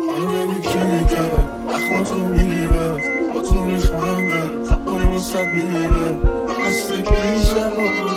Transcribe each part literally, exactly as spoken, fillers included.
منو بگو کی میگره اخواتو میگیره با تو میخنده باید وسط میگیره مثل که این شبا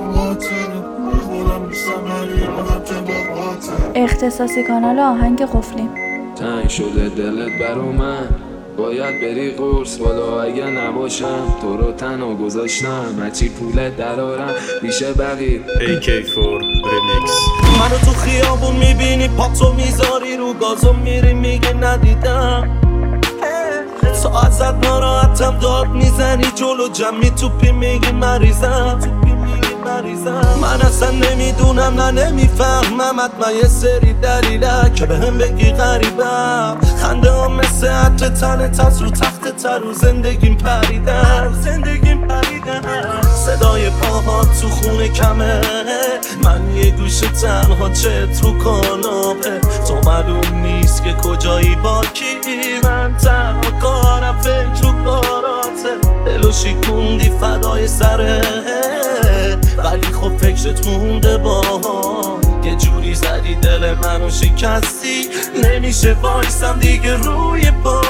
اختصاصی کانال آهنگ قفلی. تنگ شده دلت برا من، باید بری قرص بالا اگه نباشم. تو رو تنها گذاشتم هرچی پولت درارم میشه بقیه. ای کی فور ریمیکس. منو تو خیابون میبینی پاتو میذاری رو گازو میری میگی ندیدم. تو ازت ناراحتم داد میزنی جلو جمعی توپی میگی مریضم. من اصلا نمیدونم نه نمیفهمم حتما یه سری دلیله که به هم بگی غریبم. خنده هم مثل عطر تنت از رو تخت تر رو زندگیم پریدن زندگیم پریدن صدای پاهات تو خونه کمه من یه گوشه تنها چت رو کاناپه. تو معلوم نیست که کجایی با کی من تنها کارم فکر رو کاراته. دلو شکوندی فدای سره ولی خب فکرت مونده با یه جوری زدی دل منو شکستی. نمیشه وایسم دیگه روی پا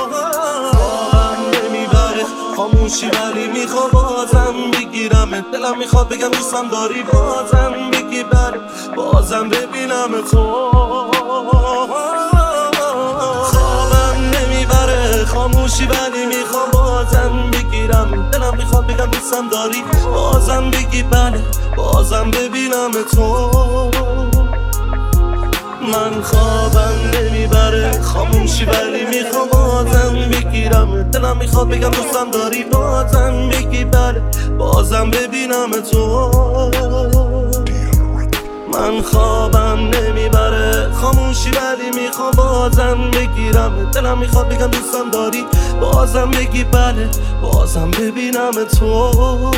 نمیبره خاموشی ولی میخوا بازم بگیرم. دلم میخواد بگم دوستم داری بازم بگی بره بازم ببینم تو. خوابم نمیبره خاموشی ولی میخوا بازم بگیرم. دلم میخواد بگم دوستم داری بازم بگی بله بازم ببینم تو. من خوابم نمیبره خاموشی ولی میخوام بازم بگیرم. دلم میخواد بگم دوستم داری بازم بگی بله بازم ببینم تو. من خوابم نمیبره خاموشی ولی میخوام بازم بگیرم. دلم میخواد بگم دوستم داری بازم بگی بله بازم ببینم تو.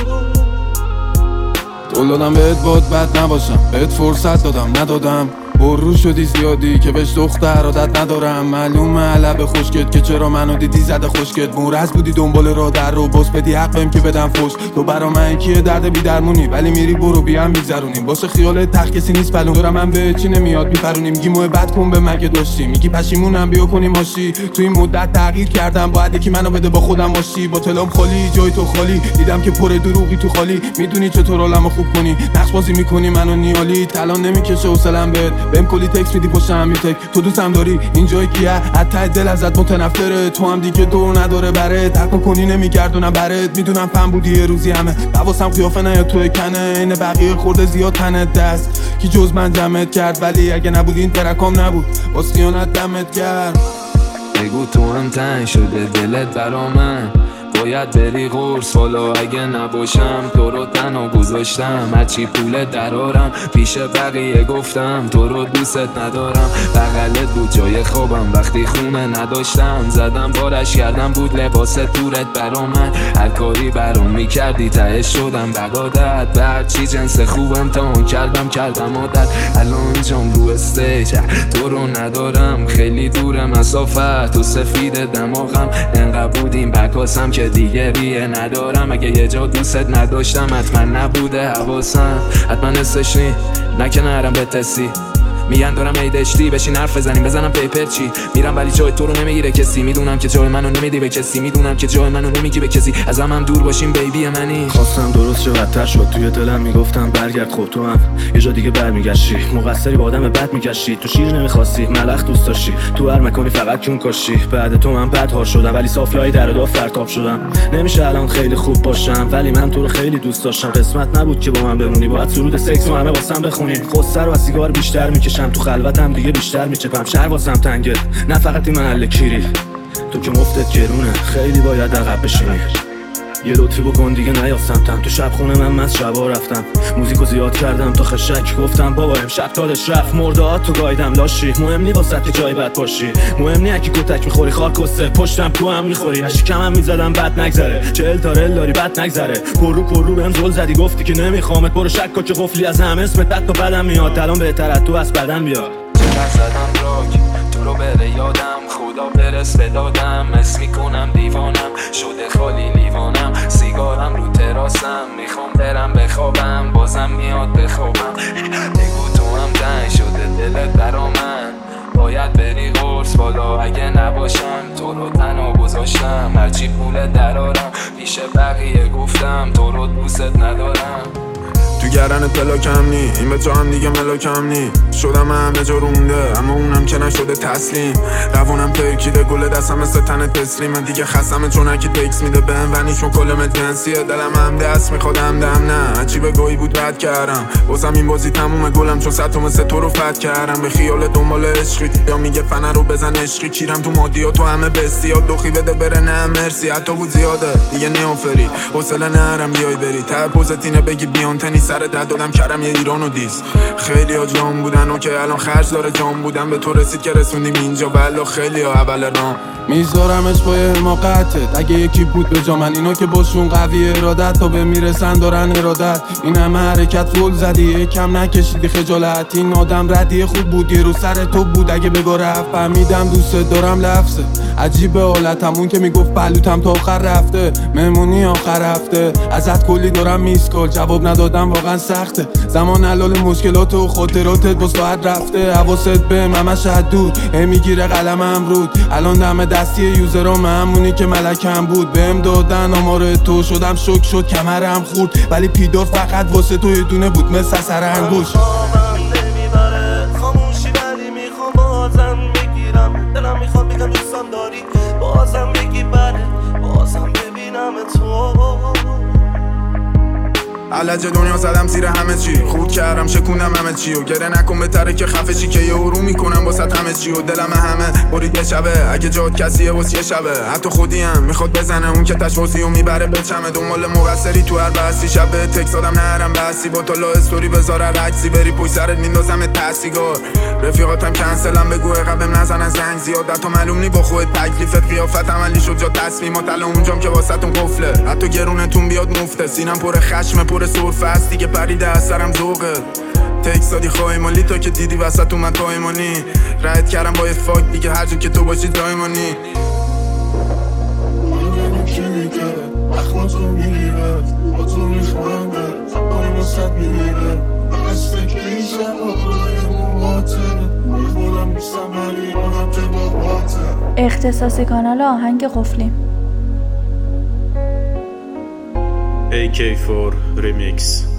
دلالم بهت باد بد نباشم بهت فرصت دادم ندادم. برو شدی زیادی که بهش دختر عادت ندارم. معلومه علب خشکت که چرا منو دیدی زده خشکت. مورز بودی دنبال را در رو بس بدی حق بهم که بدم فش. تو برا من کیه درد بی درمونی ولی میری برو بیام میگذرونیم. واسه خیالت تخت کسی نیست بلون دارم من به چی نمیاد میپرونیم. میگی محبت کن به مگه داشتی میگی پشیمونم بیا کنیم ماشی. تو این مدت تغییر کردم باید یکی منو بده با خودم باشی. با تلام خالی جای تو خالی دیدم که پر دروغی تو خالی. میدونی چطور حالمو خوب کنی نقش بازی میکنی منو نیالی. تلان نمیکشه حوصله‌ام بهت بهم کلی تکس میدی پشتم میتک. تو دوستم داری اینجای کیه حتی دل ازت متنفره. تو هم دیگه دور نداره برات تکو کنی نمیگردونم برات. میدونم فهم بودی یه روزی همه حواسم قیافه نیاد تو کنه. این بقیه خورده زیاد تنت دست کی جز من جمعت کرد. ولی اگه نبود این ترکام نبود باز خیانت دمت کرد. بگو تو هم تنگ شده دلت برا من، باید بری قرص والا اگه نباشم. تو رو تنها گذاشتم هرچی پولت درارم پیش بقیه گفتم تو رو دوست ندارم. بغلت بود جای خوابم وقتی خونه نداشتم. زدم بارش کردم بود لباس تورت برا من. هر کاری برام میکردی تهش شدم بغادت. بعد چی جنس خوبم تا اون کردم کردم عادت. الان جام رو استیج تو رو ندارم خیلی دوره مسافت. تو سفید دماغم انقدر بودیم بکاسم که دیگه ریه ندارم. اگه یه جا دوستت نداشتم حتما نبوده حواسم. حتما حسش نی نکنه نرم به تسی. میگن دارم ایدشتی بشین حرف بزنیم بزنم پیپر چی. میرم ولی جای تو رو نمیگیره کسی. میدونم که جای منو نمیدی به کسی. میدونم که جای منو نمیگی به کسی. ازم هم دور باشیم بیبی منی. خواستم درست شه بدتر شد توی دلم میگفتم برگرد. خب تو هم یه جا دیگه برمیگشتی. مقصری با آدم بد میگشتی. تو شیر نمیخواستی ملخ دوست داشتی. تو هر مکانی فقط کون کاشی. بعد تو من بد ها شدم ولی صافیای در دو فرتاب شدم. نمیشه الان خیلی خوب باشم ولی من تو رو خیلی دوست داشتم. قسمت نبود که با من بمونی. باید سرود سکس و همه واسم بخونی. خودسر و سیگار بیشتر میکشم تو خلوتم دیگه بیشتر میچپم. شهر واسم تنگه نه فقط این محل کیری. تو که مفتت گرونه خیلی باید عقب بشینی. یه لطفی بکن دیگه نیا سمتم. تو شب خونه من مست شبا رفتم موزیکو زیاد کردم تا خشک گفتم بابا امشب تادش رفت. مردهات تو گایدم لاشی. مهم نی واسه که جای بد باشی. مهم نی اکی کتک میخوری خار کسته پشتم تو هم میخوری. هشی کمم میزدم بد نگذره. چهل تا رل داری بد نگذره. پرو پرو بهم زل زدی گفتی که نمیخوامت. برو شک که قفلی از هم اسمت بد تا بدم میاد. الان بهتر از تو از بدن بیاد. چقدر زدم راک تو رو بره یادم. خدا برس بدادم اس میکنم دیوانم شده خالی لیوانم. سیگارم رو تراسم میخوام برم بخوابم بازم میاد بخوابم. بگو تو هم تنگ شده دلت برا من، باید بری قرص والا هرچی پول درارم پیش بقیه گفتم تو رو دوست ندارم. تو گردن پلاکم نی، این به تو هم دیگه ملاکم نی. شدم همه جا رونده اما اونم که نشده تسلیم. روانم ترکیده گل دستم مثل تن تسلیم. من دیگه خستمه چون اکی تکس میده بهم و نیشون کلم جنسیه. دلم هم دست میخوادم دم نه عجیبه گاهی بود بد کردم. واسم این بازی تمومه گلم چون صد تا مثل تو رو فت کردم. به خیال دنبال عشقی یا میگه فنه رو بزن عشقی. کیرم تو مادیا تو همه بستی ها دخی بده بره نه مرسی. حتی بود زیاده دیگه نیافری حوصله نرم بیای بری تر پوزتینه بگی بیان تنی سر درد دادم کردم یه ایران و دیس. خیلی ها جام بودن و که الان خرج داره جام بودن به تو رسید که رسوندیم اینجا. بلا خیلی ها اول رام میذارمش پای حماقتت. اگه یکی بود به جا من اینا که باشون قوی ارادت تا به میرسن دارن ارادت. این همه حرکت فول زدی کم نکشیدی خجالت. این آدم ردی خوب بود یه رو سر تو بود اگه بگو رفت. فهمیدم دوست دارم لفظه عجیبه حالتم اون که میگفت بلوتم تا آخر رفته. مهمونی آخر هفته ازت کلی دارم میسکال جواب ندادم واقعا سخته. زمان حلال مشکلات و خاطراتت با ساعت رفته. حواست به همش حدود هی میگیره قلمم رود. الان دم دستی یوزرام همونی که ملکم بود. بهم دادن آمار تو شدم شک شد کمرم خورد. ولی پیدار فقط واسه تو یه دونه بود مثل سر انگوش. نمیبره خاموشی ولی میخوام بازم میگیرم. دلم میخواد بگم دوستم داری بازم بگی بره بازم ببینم تو. علج دنیا زدم زیر همه چی خود کردم شکوندم همه چی و گره نکن بهتره که خفه چی که یه رو میکنم واسه همه چی و دلم همه برید یه شبه اگه جات کسیه واسه یه شبه. حتی خودی هم میخواد بزنه اون که تشوازی و میبره به چمه. دنبال مقصری تو هر بحثی شبه تکس دادم نرم بحثی با تا لا استوری بذاره رکسی بری پوش سرت میندازم تحصیگار. رفیقاتم کنسلم بگو قبم نزنن زنگ زیاد حتی معلوم نی با خودت تکلیفت. قیافت عملی شد جا تصمیمات الان اونجام که واسهتون قفله. حتی گرونتون بیاد مفته سینم پر خشم پر سرفه است دیگه پریده از سرم ذوقه. تکس دادی خواهی مالی تا که دیدی وسط اومد قایمانی. رد کردم با یه فاک دیگه هر جا که تو باشی دایمانی. اختصاصی کانال آهنگ قفلی. A K فور Remix.